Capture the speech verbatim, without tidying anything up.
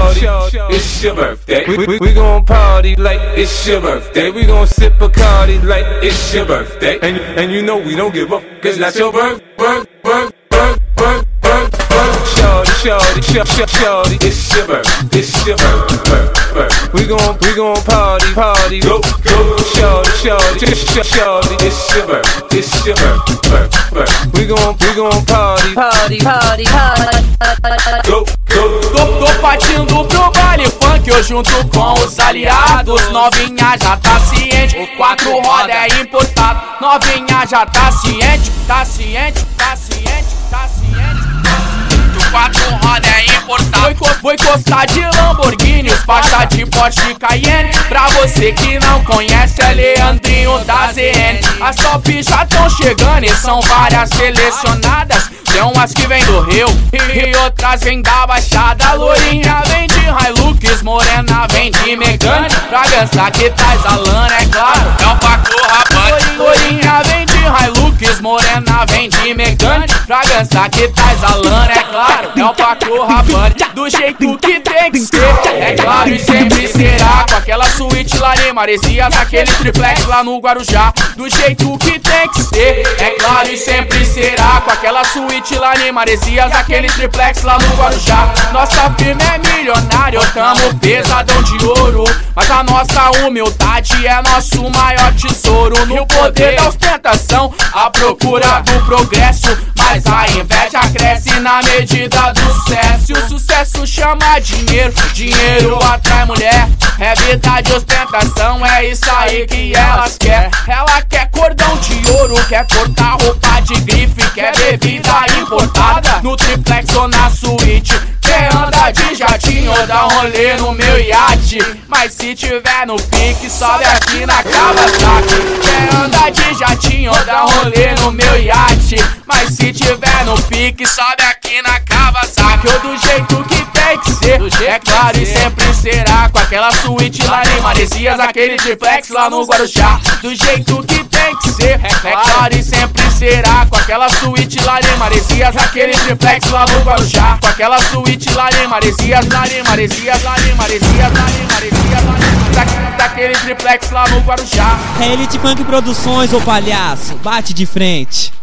shorty, it's your birthday. We, we, we gon' party like it's your birthday. We gon' sip Bacardi like it's your birthday. And, and you know we don't give up, cause that's your birth, birth, birth, birth, birth, birth, birth. Shorty, shorty, shorty, shorty, it's your birth, it's your birth, birth, birth. We gon' we gon' party, party, go, go. Shorty, shorty, shorty, it's your birth, it's your birth, birth, birth. We gon' we gon' party, party, party, party. Go, go. Tô, tô partindo pro baile funk, eu junto com os aliados. Novinha já tá ciente, o quatro roda é importado. Novinha já tá ciente, tá ciente, tá ciente, tá ciente. O quatro roda é importado. Vou, enco vou encostar de Lamborghini, os pasta de Porsche Cayenne. Pra você que não conhece, é Leandrinho da Z N. As top já tão chegando e são várias selecionadas. Tem umas que vem do Rio e outras vem da Baixada. Lourinha vem de Hilux, morena vem de Megane. Bragança que tá exalando, é claro, é o Paco Rabanne. Lourinha vem de Hilux, morena vem de Megane. Bragança que tá exalando, é claro, é o Paco Rabanne. Do jeito que tem que ser, é claro e sempre será. Com aquela suíte lá em Maresias, aquele triplex lá no Guarujá. Do jeito que tem que ser, é claro e sempre será. Com aquela suíte lá em Maresias, aquele triplex lá no Guarujá. Nossa firma é milionário, tamo pesadão de ouro. Mas a nossa humildade é nosso maior tesouro. No poder da ostentação, a procura do progresso. Mas a inveja cresce na medida do sucesso. E o sucesso chama dinheiro, dinheiro atrai mulher. É vida de ostentação, é isso aí que elas quer. Ela quer cordão de ouro, quer portar roupa de grife, quer bebida importada no triplex ou na suíte. Quer andar de jatinho ou dar um rolê no meu iate. Mas se tiver no pique, sobe aqui na Kawasaki. Quer andar de jatinho ou dar um rolê no meu iate. Mas se tiver no pique, sobe aqui na Kawasaki. Ou do jeito que tem que ser, é claro e sempre será. Com aquela suíte lá em Maresias, aquele triplex lá no Guarujá. Do jeito que tem que ser, é claro e sempre será. Com aquela suíte lá em Maresias, aquele triplex lá no Guarujá. Com aquela suíte lá em Maresias, lá em Maresias, lá em Maresias, lá em Maresias, lá em Maresias, daquele triplex lá no Guarujá. É Elite Funk Produções, ô palhaço, bate de frente.